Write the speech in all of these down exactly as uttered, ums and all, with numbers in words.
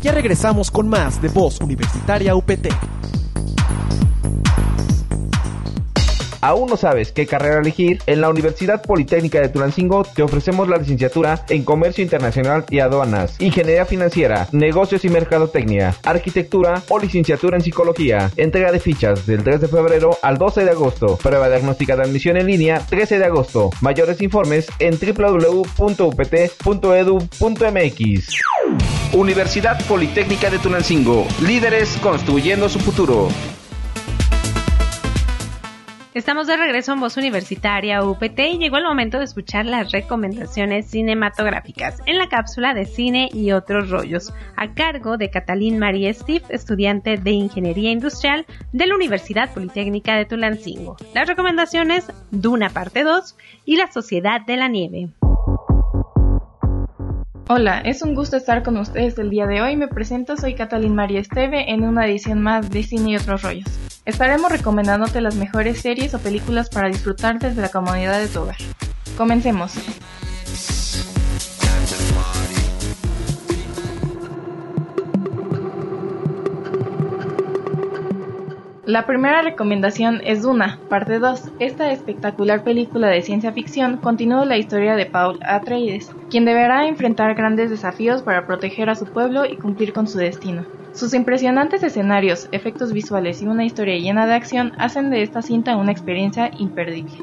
Ya regresamos con más de Voz Universitaria U P T. ¿Aún no sabes qué carrera elegir? En la Universidad Politécnica de Tulancingo te ofrecemos la licenciatura en Comercio Internacional y Aduanas, Ingeniería Financiera, Negocios y Mercadotecnia, Arquitectura o licenciatura en Psicología. Entrega de fichas del tres de febrero al doce de agosto. Prueba diagnóstica de admisión en línea trece de agosto. Mayores informes en doble u doble u doble u punto u p t punto e d u punto m x. Universidad Politécnica de Tulancingo. Líderes construyendo su futuro. Estamos de regreso en Voz Universitaria U P T y llegó el momento de escuchar las recomendaciones cinematográficas en la cápsula de cine y otros rollos, a cargo de Catalín María Steve, estudiante de Ingeniería Industrial de la Universidad Politécnica de Tulancingo. Las recomendaciones: Duna parte dos y La Sociedad de la Nieve. Hola, es un gusto estar con ustedes el día de hoy. Me presento, soy Catalín María Esteve en una edición más de Cine y otros rollos. Estaremos recomendándote las mejores series o películas para disfrutar desde la comodidad de tu hogar. Comencemos. La primera recomendación es Duna, parte dos. Esta espectacular película de ciencia ficción continúa la historia de Paul Atreides, quien deberá enfrentar grandes desafíos para proteger a su pueblo y cumplir con su destino. Sus impresionantes escenarios, efectos visuales y una historia llena de acción hacen de esta cinta una experiencia imperdible.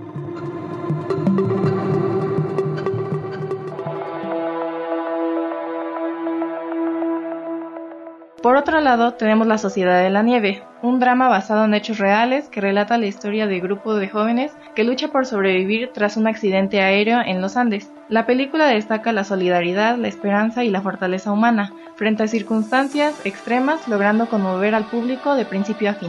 Por otro lado, tenemos La Sociedad de la Nieve, un drama basado en hechos reales que relata la historia de un grupo de jóvenes que lucha por sobrevivir tras un accidente aéreo en los Andes. La película destaca la solidaridad, la esperanza y la fortaleza humana frente a circunstancias extremas, logrando conmover al público de principio a fin.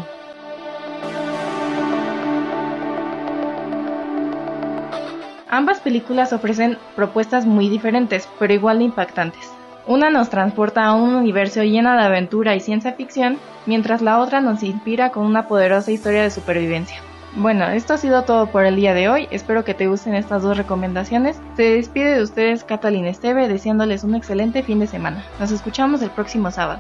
Ambas películas ofrecen propuestas muy diferentes, pero igual de impactantes. Una nos transporta a un universo lleno de aventura y ciencia ficción, mientras la otra nos inspira con una poderosa historia de supervivencia. Bueno, esto ha sido todo por el día de hoy, espero que te gusten estas dos recomendaciones. Se despide de ustedes Catalín Esteve, deseándoles un excelente fin de semana. Nos escuchamos el próximo sábado.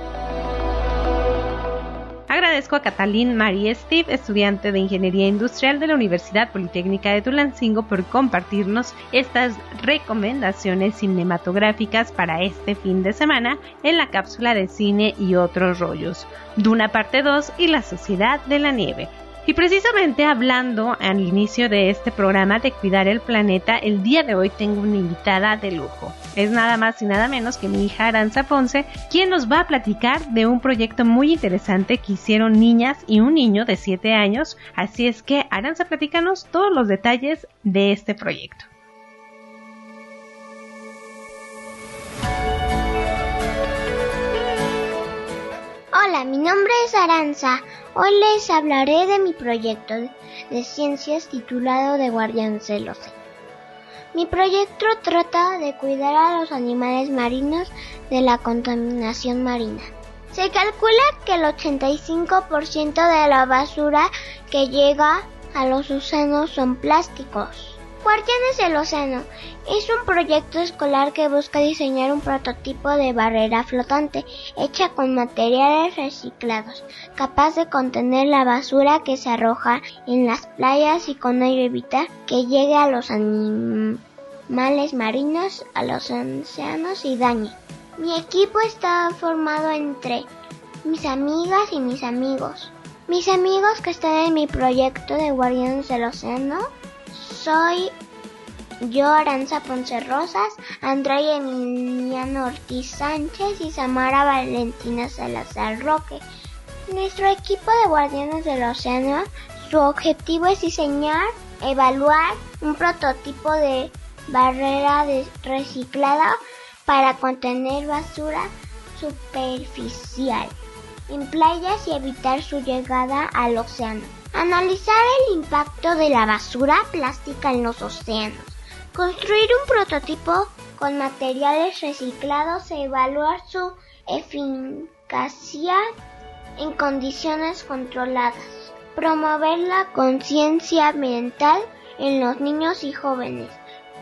Agradezco a Catalín María Steve, estudiante de Ingeniería Industrial de la Universidad Politécnica de Tulancingo, por compartirnos estas recomendaciones cinematográficas para este fin de semana en la cápsula de cine y otros rollos, Duna parte dos y La Sociedad de la Nieve. Y precisamente hablando al inicio de este programa de cuidar el planeta, el día de hoy tengo una invitada de lujo. Es nada más y nada menos que mi hija Aranza Ponce, quien nos va a platicar de un proyecto muy interesante que hicieron niñas y un niño de siete años. Así es que, Aranza, platícanos todos los detalles de este proyecto. Hola, mi nombre es Aranza. Hoy les hablaré de mi proyecto de ciencias titulado The Guardians del Océano. Mi proyecto trata de cuidar a los animales marinos de la contaminación marina. Se calcula que el ochenta y cinco por ciento de la basura que llega a los océanos son plásticos. Guardianes del Océano es un proyecto escolar que busca diseñar un prototipo de barrera flotante hecha con materiales reciclados, capaz de contener la basura que se arroja en las playas y con ello evitar que llegue a los animales marinos, a los océanos y dañe. Mi equipo está formado entre mis amigas y mis amigos. Mis amigos que están en mi proyecto de Guardianes del Océano soy yo, Aranza Ponce Rosas, Andrea Emiliano Ortiz Sánchez y Samara Valentina Salazar Roque. Nuestro equipo de Guardianes del Océano, su objetivo es diseñar, evaluar un prototipo de barrera de reciclada para contener basura superficial en playas y evitar su llegada al océano. Analizar el impacto de la basura plástica en los océanos. Construir un prototipo con materiales reciclados e evaluar su eficacia en condiciones controladas. Promover la conciencia ambiental en los niños y jóvenes.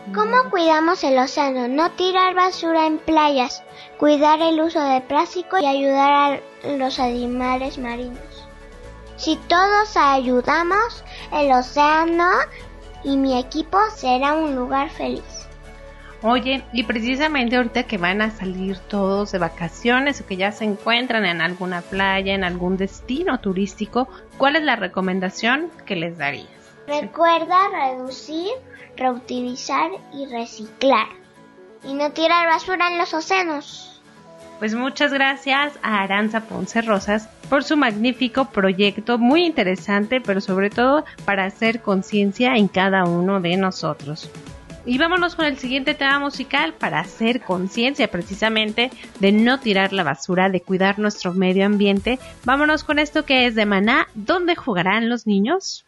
¿Cómo cuidamos el océano? No tirar basura en playas, cuidar el uso de plástico y ayudar a los animales marinos. Si todos ayudamos, el océano y mi equipo será un lugar feliz. Oye, y precisamente ahorita que van a salir todos de vacaciones o que ya se encuentran en alguna playa, en algún destino turístico, ¿cuál es la recomendación que les darías? Recuerda reducir, reutilizar y reciclar. Y no tirar basura en los océanos. Pues muchas gracias a Aranza Ponce Rosas por su magnífico proyecto, muy interesante, pero sobre todo para hacer conciencia en cada uno de nosotros. Y vámonos con el siguiente tema musical para hacer conciencia precisamente de no tirar la basura, de cuidar nuestro medio ambiente. Vámonos con esto que es de Maná, ¿dónde jugarán los niños?